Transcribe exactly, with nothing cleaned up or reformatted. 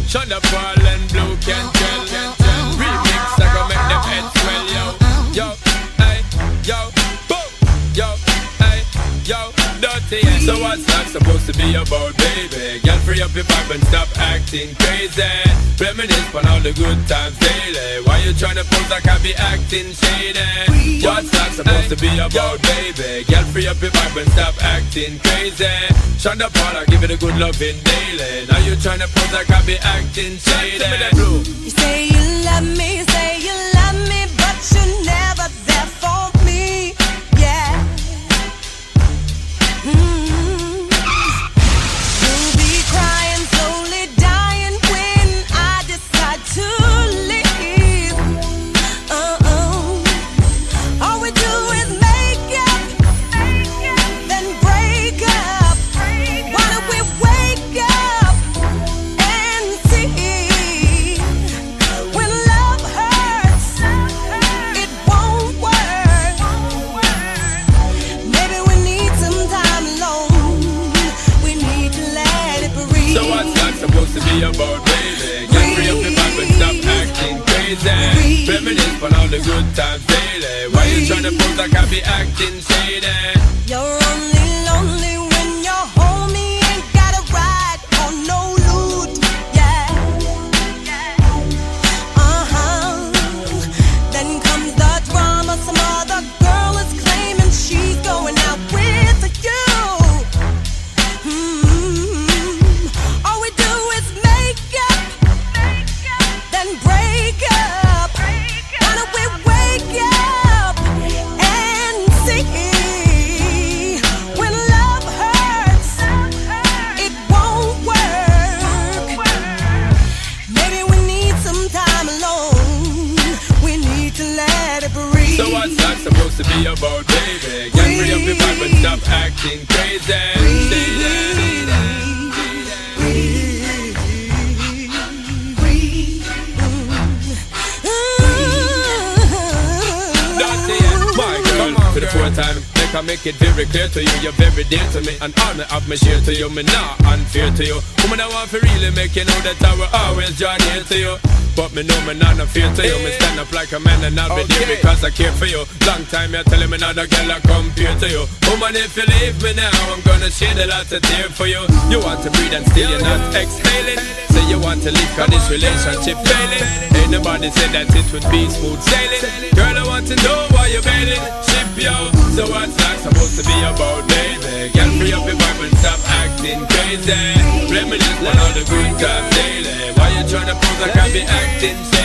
Shonda Paul and Blue Cantrell. Remix, I gon' make them head swell, yo. Yo, hey, yo, boom, yo, hey, yo, dirty. So what's that supposed to be about, baby? Girl, free up your vibe and stop acting crazy. Reminisce on all the good times daily. Why you tryna pose like I be acting shady? What's that supposed to be about, baby? Girl, free up your vibe and stop acting crazy. Shonda Paul, I give it a good loving daily. Now you tryna pose like I be acting shady. You say you love me, you say you love me, but you're never there for me. Yeah. Mm-hmm. You'll be crying, slowly dying when I decide to leave. Uh-oh. All we do is make up, then break up. Why don't we wake up and see? When love hurts, it won't work. Maybe we need some time alone. We need to let it breathe. So what's that supposed to be about, baby? Get free up your vibe and stop acting crazy. Reminisce on all the good times daily. Why you tryna pose like I be acting shady? You're only lonely when you're home. You ain't got a ride or no loot. Yeah. Uh-huh. Then comes the drama. Some other girl is claiming she's going out with you. Hmm. All we do is make up, then break up. Why don't we wake up and see? When love hurts, it won't work. Maybe we need some time alone. We need to let it breathe. So what's that supposed to be about, baby? Get free up your vibe and stop acting crazy. Say that. My girl, for the fourth time, make I make it very clear to you, you're very dear to me, and all me have me share to you, me not unfair to you. Woman, I want to really make you know that I will always draw near to you. But me know me not no fear to you. Me stand up like a man and I'll be there because I care for you. Long time you're telling me not a girl I compare to you. Woman, if you leave me now, I'm gonna shed a lot of tears for you. You want to breathe and still you're not exhaling. Say you want to leave cause this relationship failing. Ain't nobody said that it would be smooth sailing. Girl, I want to know why you're bailing. Ship yo, so what's that supposed to be about, baby? Girl, free up your vibe and stop acting crazy. Reminisce on all the good times daily. Why you tryna pose like I be acting shady?